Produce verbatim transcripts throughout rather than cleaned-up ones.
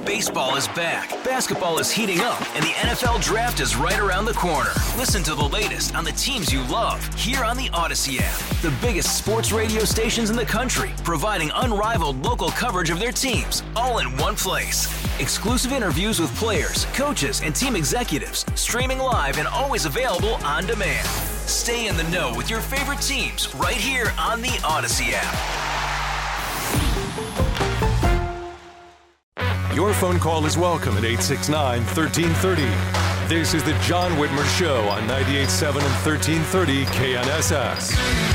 Baseball is back, basketball is heating up, and the N F L Draft is right around the corner. Listen to the latest on the teams you love here on the Odyssey app. The biggest sports radio stations in the country, providing unrivaled local coverage of their teams, all in one place. Exclusive interviews with players, coaches, and team executives, streaming live and always available on demand. Stay in the know with your favorite teams right here on the Odyssey app. Your phone call is welcome at eight six nine, one three three zero. This is the John Whitmer Show on ninety-eight point seven and thirteen thirty K N S S.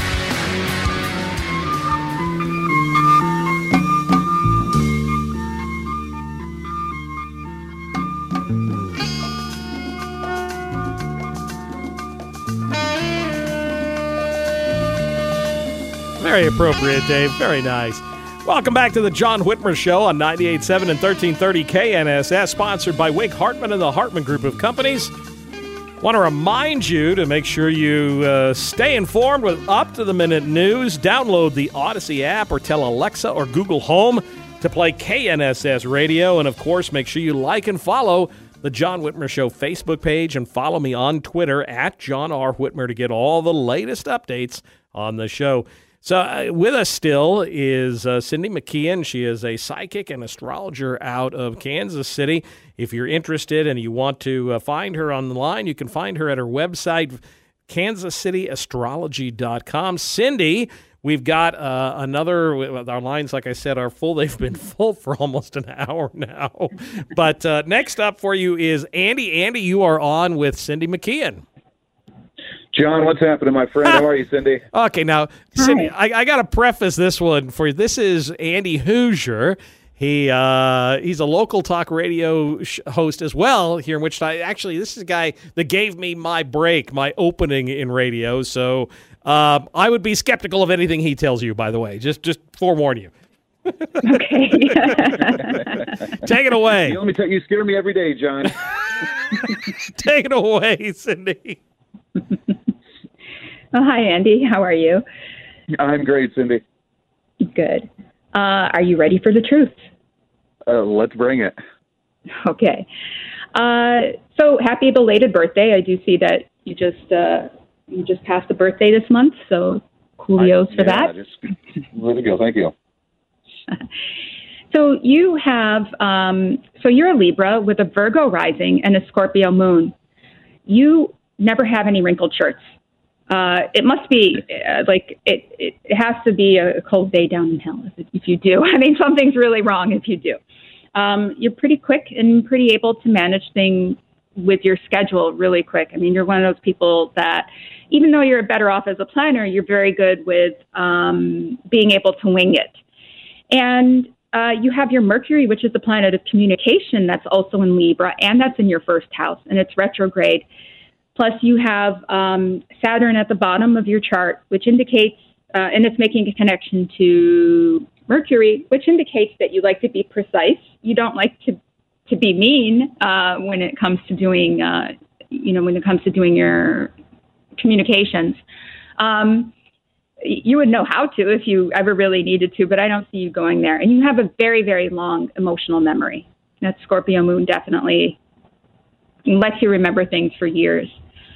Very appropriate, Dave. Very nice. Welcome back to the John Whitmer Show on ninety-eight point seven and thirteen thirty K N S S, sponsored by Wink Hartman and the Hartman Group of Companies. Want to remind you to make sure you uh, stay informed with up-to-the-minute news. Download the Odyssey app or tell Alexa or Google Home to play K N S S Radio. And, of course, make sure you like and follow the John Whitmer Show Facebook page and follow me on Twitter at John R. Whitmer to get all the latest updates on the show. So uh, with us still is uh, Cindy McKeon. She is a psychic and astrologer out of Kansas City. If you're interested and you want to uh, find her online, you can find her at her website, kansas city astrology dot com. Cindy, we've got uh, another, our lines, like I said, are full. They've been full for almost an hour now. But uh, next up for you is Andy. Andy, you are on with Cindy McKeon. John, what's happening, my friend? How are you, Cindy? Okay, now, Cindy, I, I got to preface this one for you. This is Andy Hoosier. He uh, he's a local talk radio sh- host as well here in Wichita. Actually, this is a guy that gave me my break, my opening in radio. So uh, I would be skeptical of anything he tells you, by the way. Just just forewarn you. Okay. Take it away. You, let me tell you, you scare me every day, John. Take it away, Cindy. Oh, hi, Andy. How are you? I'm great, Cindy. Good. Uh, are you ready for the truth? Uh, let's bring it. Okay. Uh, so happy belated birthday. I do see that you just uh, you just passed a birthday this month, so kudos I, for yeah, that. Just, really good. Thank you. So you have, um, so you're a Libra with a Virgo rising and a Scorpio moon. You never have any wrinkled shirts. Uh, it must be uh, like it, it. It has to be a cold day down in hell if, if you do. I mean, something's really wrong if you do. Um, you're pretty quick and pretty able to manage things with your schedule really quick. I mean, you're one of those people that, even though you're better off as a planner, you're very good with um, being able to wing it. And uh, you have your Mercury, which is the planet of communication, that's also in Libra, and that's in your first house, and it's retrograde. Plus, you have um, Saturn at the bottom of your chart, which indicates, uh, and it's making a connection to Mercury, which indicates that you like to be precise. You don't like to to be mean uh, when it comes to doing, uh, you know, when it comes to doing your communications. Um, you would know how to if you ever really needed to, but I don't see you going there. And you have a very, very long emotional memory. That Scorpio moon definitely lets you remember things for years.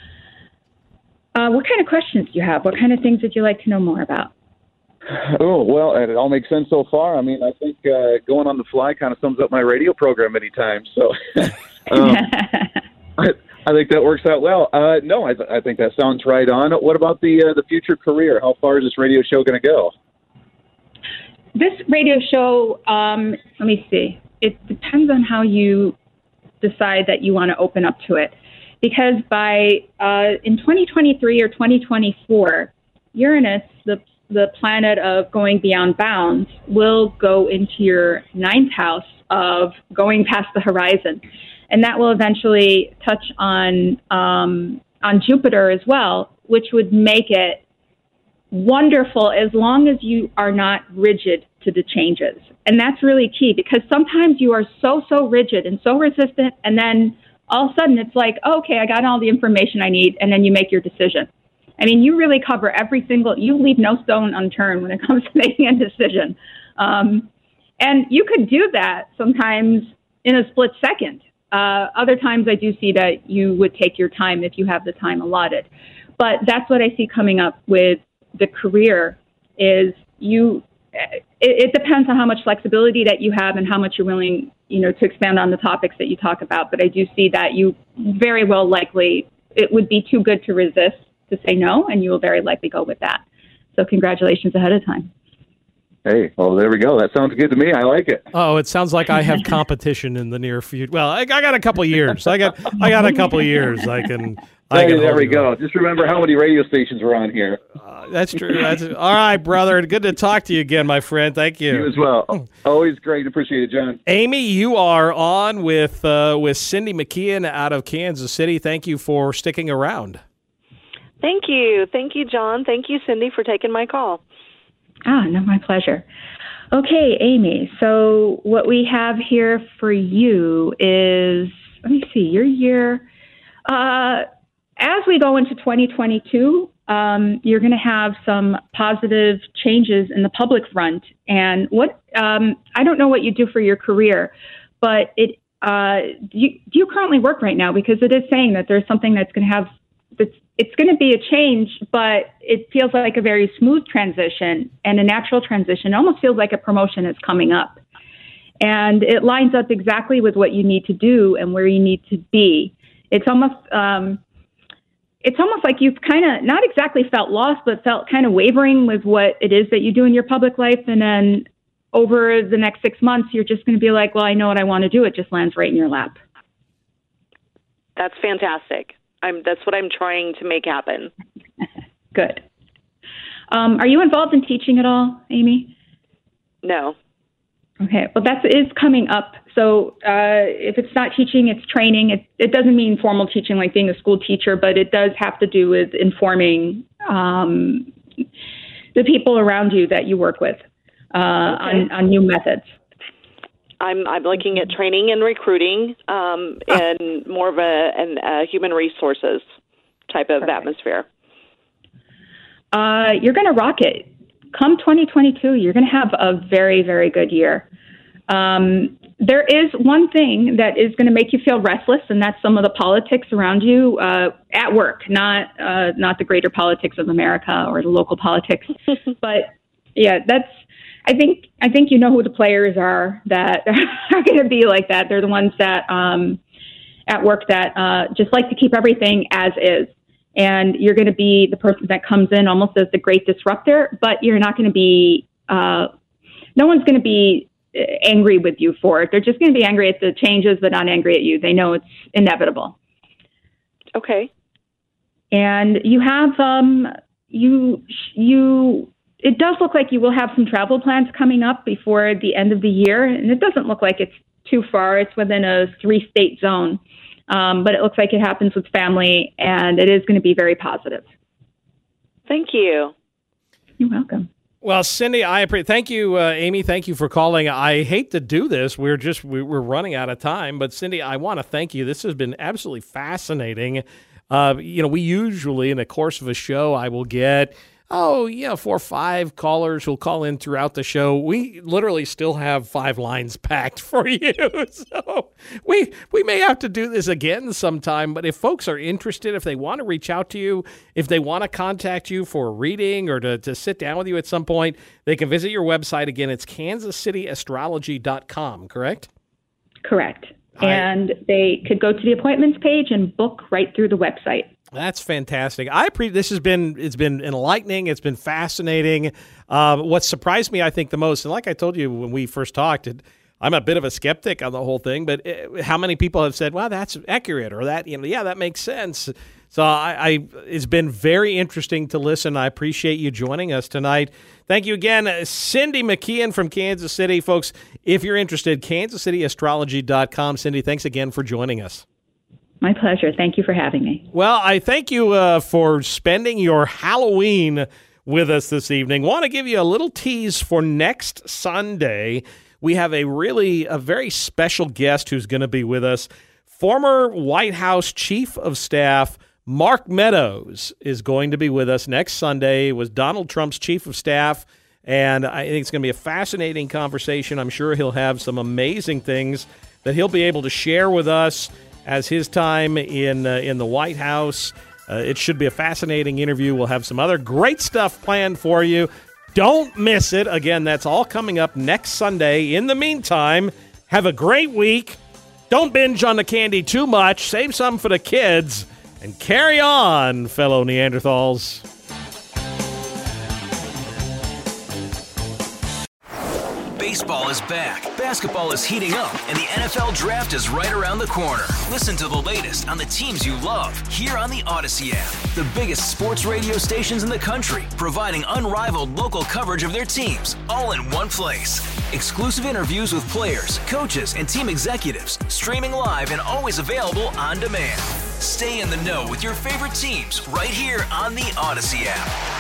Uh, what kind of questions do you have? What kind of things would you like to know more about? Oh, well, it all makes sense so far. I mean, I think uh, going on the fly kind of sums up my radio program many times. So um, I, I think that works out well. Uh, no, I, th- I think that sounds right on. What about the uh, the future career? How far is this radio show going to go? This radio show, um, let me see. It depends on how you decide that you want to open up to it. Because by uh, in twenty twenty-three or twenty twenty-four, Uranus, the the planet of going beyond bounds, will go into your ninth house of going past the horizon, and that will eventually touch on um, on Jupiter as well, which would make it wonderful as long as you are not rigid to the changes. And that's really key, because sometimes you are so so rigid and so resistant, and then all of a sudden it's like, oh, okay, I got all the information I need, and then you make your decision. I mean, you really cover every single, you leave no stone unturned when it comes to making a decision. Um, and you could do that sometimes in a split second. Uh, other times I do see that you would take your time if you have the time allotted. But that's what I see coming up with the career is you, it, it depends on how much flexibility that you have and how much you're willing, you know, to expand on the topics that you talk about. But I do see that you very well likely, it would be too good to resist to say no, and you will very likely go with that. So congratulations ahead of time. Hey, well, there we go. That sounds good to me. I like it. Oh, it sounds like I have competition in the near future. Well, I, I got a couple of years. I got I got a couple of years. I can. I Hey, can there hold we you go. up. Just remember how many radio stations were on here. Uh, that's true. That's all right, brother. Good to talk to you again, my friend. Thank you. You as well. Always great. Appreciate it, John. Amy, you are on with uh, with Cindy McKeon out of Kansas City. Thank you for sticking around. Thank you. Thank you, John. Thank you, Cindy, for taking my call. Ah, no, my pleasure. Okay, Amy, so what we have here for you is, let me see, your year. Uh, as we go into twenty twenty-two, um, you're going to have some positive changes in the public front. And what um, I don't know what you do for your career, but it uh, do, you, do you currently work right now? Because it is saying that there's something that's going to have that's it's going to be a change, but it feels like a very smooth transition and a natural transition. It almost feels like a promotion is coming up. And it lines up exactly with what you need to do and where you need to be. It's almost um, it's almost like you've kind of not exactly felt lost, but felt kind of wavering with what it is that you do in your public life. And then over the next six months, you're just going to be like, well, I know what I want to do. It just lands right in your lap. That's fantastic. I'm, that's what I'm trying to make happen. Good. Um, are you involved in teaching at all, Amy? No. Okay. Well, that is coming up. So uh, if it's not teaching, it's training. It, it doesn't mean formal teaching like being a school teacher, but it does have to do with informing um, the people around you that you work with uh, okay. on, on new methods. I'm I'm looking at training and recruiting, um, and more of a, an, a human resources type of Perfect. atmosphere. Uh, you're going to rock it. Come twenty twenty-two, you're going to have a very, very good year. Um, there is one thing that is going to make you feel restless, and that's some of the politics around you uh, at work, not uh, not the greater politics of America or the local politics. But yeah, that's. I think I think you know who the players are that are going to be like that. They're the ones that um, at work that uh, just like to keep everything as is. And you're going to be the person that comes in almost as the great disruptor, but you're not going to be, uh, no one's going to be angry with you for it. They're just going to be angry at the changes, but not angry at you. They know it's inevitable. Okay. And you have, um, you, you, it does look like you will have some travel plans coming up before the end of the year, and it doesn't look like it's too far. It's within a three-state zone, um, but it looks like it happens with family, and it is going to be very positive. Thank you. You're welcome. Well, Cindy, I appreciate. Thank you, uh, Amy. Thank you for calling. I hate to do this. We're just we, we're running out of time, but Cindy, I want to thank you. This has been absolutely fascinating. Uh, you know, we usually in the course of a show, I will get. Oh, yeah, four or five callers who'll call in throughout the show. We literally still have five lines packed for you. So we we may have to do this again sometime. But if folks are interested, if they want to reach out to you, if they want to contact you for a reading or to, to sit down with you at some point, they can visit your website. Again, it's kansas city astrology dot com, correct? Correct. I, and they could go to the appointments page and book right through the website. That's fantastic. I pre- this has been it's been enlightening. It's been fascinating. Um, what surprised me, I think, the most, and like I told you when we first talked, it, I'm a bit of a skeptic on the whole thing. But it, how many people have said, "Well, that's accurate," or that, you know, yeah, that makes sense. So I, I it's been very interesting to listen. I appreciate you joining us tonight. Thank you again, Cindy McKeon from Kansas City, folks. If you're interested, kansas city astrology dot com. Cindy, thanks again for joining us. My pleasure. Thank you for having me. Well, I thank you uh, for spending your Halloween with us this evening. Want to give you a little tease for next Sunday. We have a really, a very special guest who's going to be with us. Former White House Chief of Staff Mark Meadows is going to be with us next Sunday. It was Donald Trump's Chief of Staff, and I think it's going to be a fascinating conversation. I'm sure he'll have some amazing things that he'll be able to share with us as his time in uh, in the White House. Uh, it should be a fascinating interview. We'll have some other great stuff planned for you. Don't miss it. Again, that's all coming up next Sunday. In the meantime, have a great week. Don't binge on the candy too much. Save some for the kids. And carry on, fellow Neanderthals. Baseball is back, basketball is heating up, and the N F L Draft is right around the corner. Listen to the latest on the teams you love here on the Odyssey app. The biggest sports radio stations in the country, providing unrivaled local coverage of their teams, all in one place. Exclusive interviews with players, coaches, and team executives, streaming live and always available on demand. Stay in the know with your favorite teams right here on the Odyssey app.